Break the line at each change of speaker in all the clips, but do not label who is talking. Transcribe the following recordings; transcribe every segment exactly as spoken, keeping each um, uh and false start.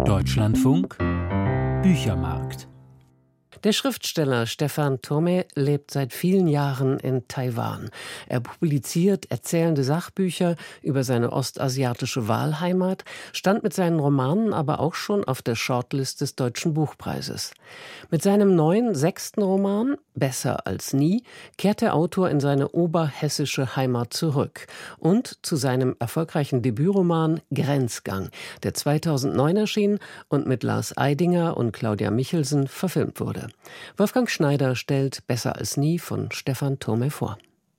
Deutschlandfunk Büchermarkt.
Der Schriftsteller Stephan Thome lebt seit vielen Jahren in Taiwan. Er publiziert erzählende Sachbücher über seine ostasiatische Wahlheimat, stand mit seinen Romanen aber auch schon auf der Shortlist des Deutschen Buchpreises. Mit seinem neuen sechsten Roman Besser als nie kehrt der Autor in seine oberhessische Heimat zurück und zu seinem erfolgreichen Debütroman Grenzgang, der zweitausendneun erschien und mit Lars Eidinger und Claudia Michelsen verfilmt wurde. Wolfgang Schneider stellt Besser als nie von Stephan Thome vor.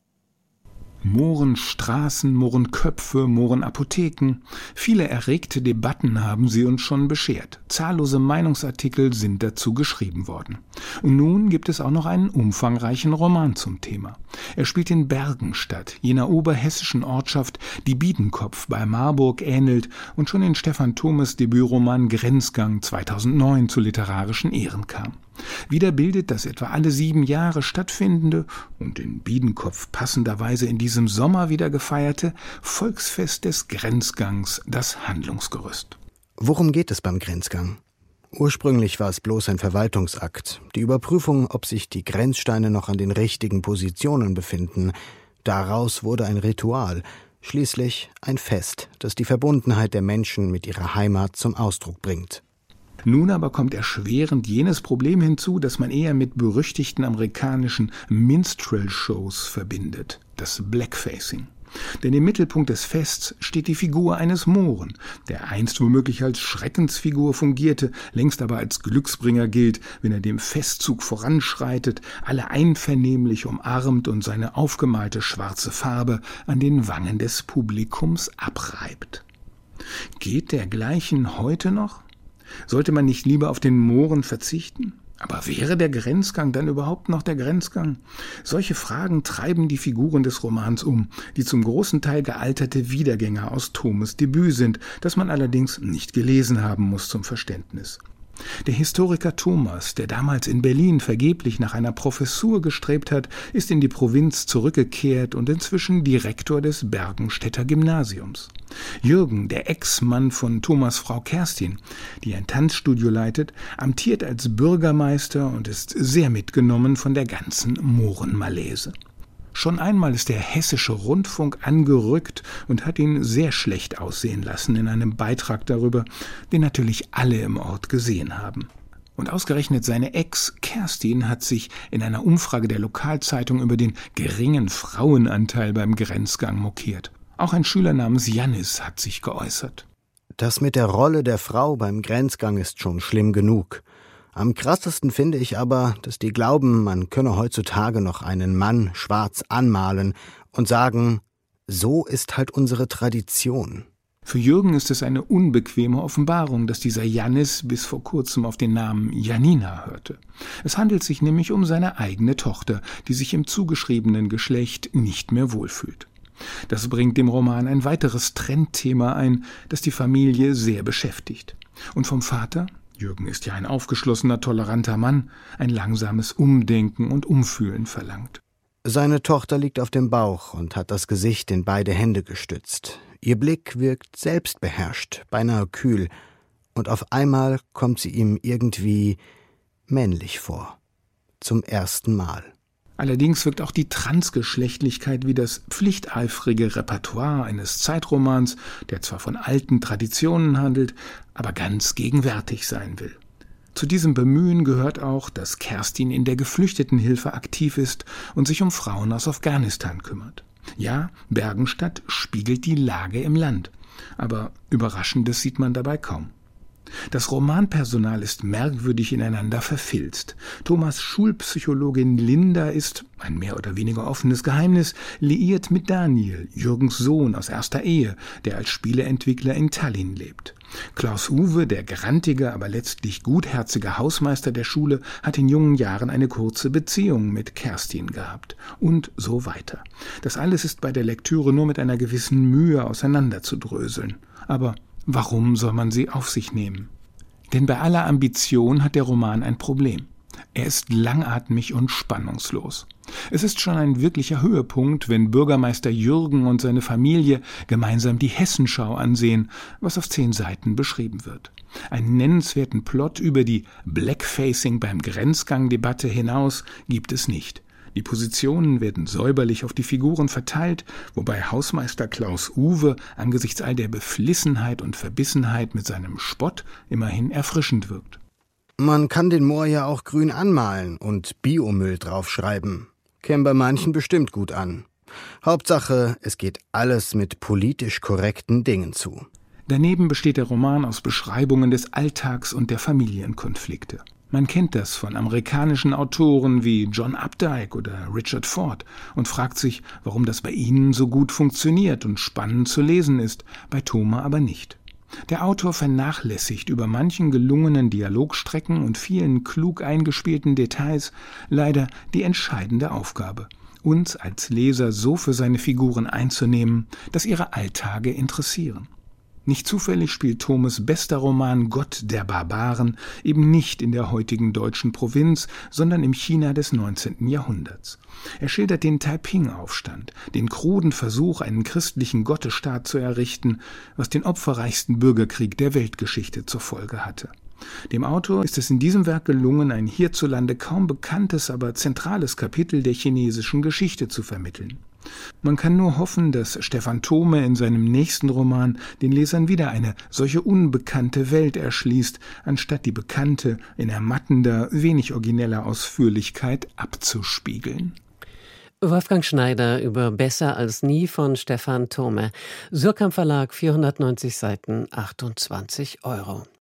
Mohrenstraßen, Mohrenköpfe, Mohrenapotheken. Viele erregte Debatten haben sie uns schon beschert. Zahllose Meinungsartikel sind dazu geschrieben worden. Und nun gibt es auch noch einen umfangreichen Roman zum Thema. Er spielt in Bergenstadt, jener oberhessischen Ortschaft, die Biedenkopf bei Marburg ähnelt und schon in Stephan Thomes Debütroman Grenzgang zweitausendneun zu literarischen Ehren kam. Wieder bildet das etwa alle sieben Jahre stattfindende und in Biedenkopf passenderweise in diesem Sommer wieder gefeierte Volksfest des Grenzgangs das Handlungsgerüst.
Worum geht es beim Grenzgang? Ursprünglich war es bloß ein Verwaltungsakt, die Überprüfung, ob sich die Grenzsteine noch an den richtigen Positionen befinden. Daraus wurde ein Ritual, schließlich ein Fest, das die Verbundenheit der Menschen mit ihrer Heimat zum Ausdruck bringt.
Nun aber kommt erschwerend jenes Problem hinzu, das man eher mit berüchtigten amerikanischen Minstrel-Shows verbindet, das Blackfacing. Denn im Mittelpunkt des Fests steht die Figur eines Mohren, der einst womöglich als Schreckensfigur fungierte, längst aber als Glücksbringer gilt, wenn er dem Festzug voranschreitet, alle einvernehmlich umarmt und seine aufgemalte schwarze Farbe an den Wangen des Publikums abreibt. Geht dergleichen heute noch? Sollte man nicht lieber auf den Mohren verzichten? Aber wäre der Grenzgang dann überhaupt noch der Grenzgang? Solche Fragen treiben die Figuren des Romans um, die zum großen Teil gealterte Wiedergänger aus Thomes Debüt sind, das man allerdings nicht gelesen haben muss zum Verständnis. Der Historiker Thomas, der damals in Berlin vergeblich nach einer Professur gestrebt hat, ist in die Provinz zurückgekehrt und inzwischen Direktor des Bergenstädter Gymnasiums. Jürgen, der Ex-Mann von Thomas' Frau Kerstin, die ein Tanzstudio leitet, amtiert als Bürgermeister und ist sehr mitgenommen von der ganzen Mohrenmalaise. Schon einmal ist der Hessische Rundfunk angerückt und hat ihn sehr schlecht aussehen lassen in einem Beitrag darüber, den natürlich alle im Ort gesehen haben. Und ausgerechnet seine Ex Kerstin hat sich in einer Umfrage der Lokalzeitung über den geringen Frauenanteil beim Grenzgang mokiert. Auch ein Schüler namens Jannis hat sich geäußert.
Das mit der Rolle der Frau beim Grenzgang ist schon schlimm genug. Am krassesten finde ich aber, dass die glauben, man könne heutzutage noch einen Mann schwarz anmalen und sagen, so ist halt unsere Tradition.
Für Jürgen ist es eine unbequeme Offenbarung, dass dieser Jannis bis vor kurzem auf den Namen Janina hörte. Es handelt sich nämlich um seine eigene Tochter, die sich im zugeschriebenen Geschlecht nicht mehr wohlfühlt. Das bringt dem Roman ein weiteres Trendthema ein, das die Familie sehr beschäftigt. Und vom Vater? Jürgen ist ja ein aufgeschlossener, toleranter Mann, ein langsames Umdenken und Umfühlen verlangt.
Seine Tochter liegt auf dem Bauch und hat das Gesicht in beide Hände gestützt. Ihr Blick wirkt selbstbeherrscht, beinahe kühl, und auf einmal kommt sie ihm irgendwie männlich vor. Zum ersten Mal.
Allerdings wirkt auch die Transgeschlechtlichkeit wie das pflichteifrige Repertoire eines Zeitromans, der zwar von alten Traditionen handelt, aber ganz gegenwärtig sein will. Zu diesem Bemühen gehört auch, dass Kerstin in der Geflüchtetenhilfe aktiv ist und sich um Frauen aus Afghanistan kümmert. Ja, Bergenstadt spiegelt die Lage im Land, aber Überraschendes sieht man dabei kaum. Das Romanpersonal ist merkwürdig ineinander verfilzt. Thomas' Schulpsychologin Linda ist, ein mehr oder weniger offenes Geheimnis, liiert mit Daniel, Jürgens Sohn aus erster Ehe, der als Spieleentwickler in Tallinn lebt. Klaus-Uwe, der grantige, aber letztlich gutherzige Hausmeister der Schule, hat in jungen Jahren eine kurze Beziehung mit Kerstin gehabt. Und so weiter. Das alles ist bei der Lektüre nur mit einer gewissen Mühe auseinanderzudröseln. Aber warum soll man sie auf sich nehmen? Denn bei aller Ambition hat der Roman ein Problem. Er ist langatmig und spannungslos. Es ist schon ein wirklicher Höhepunkt, wenn Bürgermeister Jürgen und seine Familie gemeinsam die Hessenschau ansehen, was auf zehn Seiten beschrieben wird. Einen nennenswerten Plot über die Blackfacing beim Grenzgang-Debatte hinaus gibt es nicht. Die Positionen werden säuberlich auf die Figuren verteilt, wobei Hausmeister Klaus Uwe angesichts all der Beflissenheit und Verbissenheit mit seinem Spott immerhin erfrischend wirkt.
Man kann den Moor ja auch grün anmalen und Biomüll draufschreiben. Käme bei manchen bestimmt gut an. Hauptsache, es geht alles mit politisch korrekten Dingen zu.
Daneben besteht der Roman aus Beschreibungen des Alltags und der Familienkonflikte. Man kennt das von amerikanischen Autoren wie John Updike oder Richard Ford und fragt sich, warum das bei ihnen so gut funktioniert und spannend zu lesen ist, bei Thome aber nicht. Der Autor vernachlässigt über manchen gelungenen Dialogstrecken und vielen klug eingespielten Details leider die entscheidende Aufgabe, uns als Leser so für seine Figuren einzunehmen, dass ihre Alltage interessieren. Nicht zufällig spielt Thomes bester Roman Gott der Barbaren eben nicht in der heutigen deutschen Provinz, sondern im China des neunzehnten Jahrhunderts. Er schildert den Taiping-Aufstand, den kruden Versuch, einen christlichen Gottesstaat zu errichten, was den opferreichsten Bürgerkrieg der Weltgeschichte zur Folge hatte. Dem Autor ist es in diesem Werk gelungen, ein hierzulande kaum bekanntes, aber zentrales Kapitel der chinesischen Geschichte zu vermitteln. Man kann nur hoffen, dass Stephan Thome in seinem nächsten Roman den Lesern wieder eine solche unbekannte Welt erschließt, anstatt die bekannte in ermattender, wenig origineller Ausführlichkeit abzuspiegeln.
Wolfgang Schneider über Besser als nie von Stephan Thome. Suhrkamp Verlag, vierhundertneunzig Seiten, achtundzwanzig Euro.